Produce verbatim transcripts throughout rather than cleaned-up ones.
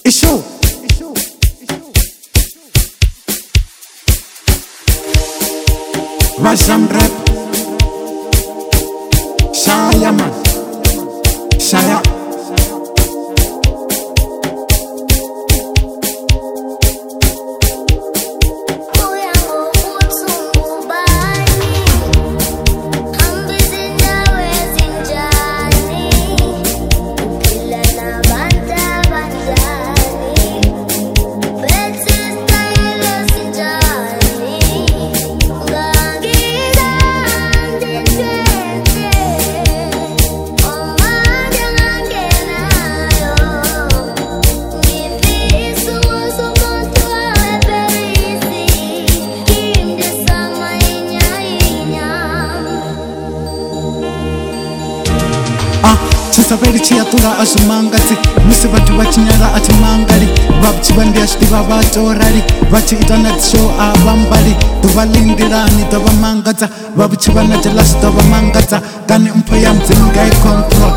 Isho Russian rap Shaya man Shaya Chisaveri chiyatura azvimangati musi vatu vachinyara ati mangali vachivandia zvidiva vatorari vachiitana show avambari tovalindirani tovamangadza vachichivana jalasi tovamangadza kani mpo ya mudzimu ngaicontrol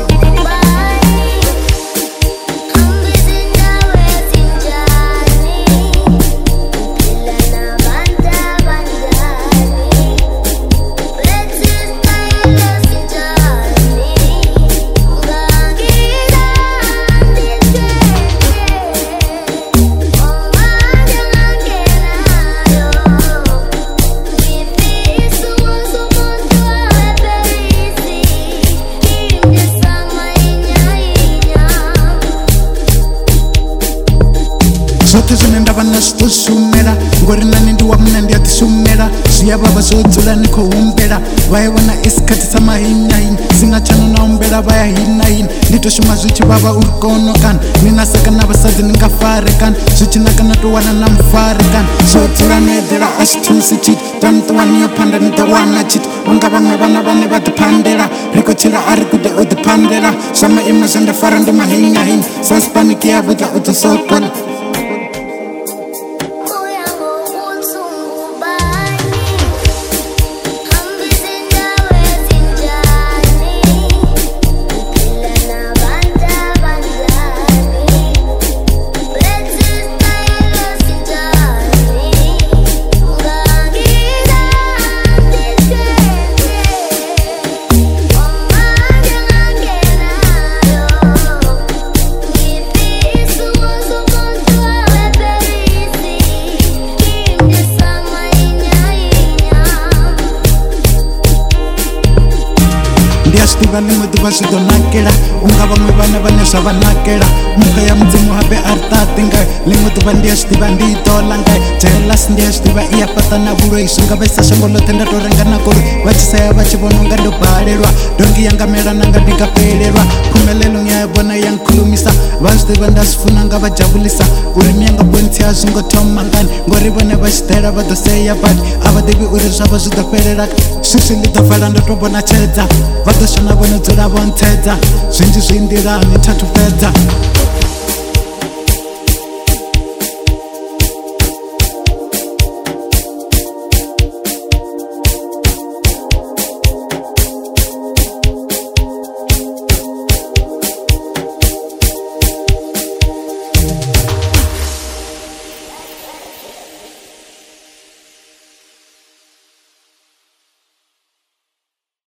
Zote zvinendava nazvitoshumira ngori nani ndiwamuna ndiyatishumira zviyavava zvodzula nikohumbira vaivona isikati samahinyahin singachanonaombera vayahinyahin nditoshuma zvichivava uri konokana ninasaka navasadzi ningafarekana zvichinaka natowana namufarekana zvodzula noedhera ashitusi chiti tamutowaniyopanda nitawana chiti unga vamwe vana vane vadipandera rikochira ari kude udipandera zvamaimo zvandafara ndimahinyahin saspanikiyavuta utosokola Ndiastiva nimodiva zvidonakela unga vamwe vana vane zvavanakela muka ya mudzimu habe aritati ngai limodiva ndiasvitiva ndiitola ngai jaelasi ndiasvitiva iyafata navuroi zvingavaisa shango lote ndatorenga nakori vachisaya vachivona unga ndobhalelwa dongi yangamelana nga ndingapelelwa phumelelo ngiyayibona yangikhulumisa vazvitiva ndazvifuna nga vajabulisa urimi yangabonisi yazvingotoma ngani ngori vone vachidhaira vadoseya bati avadivi uri zvavo zvidopelera svisvi ndidofala ndotobona chedza vadoshana vonodzora vontsedza zvinji zvindira mitatu pedza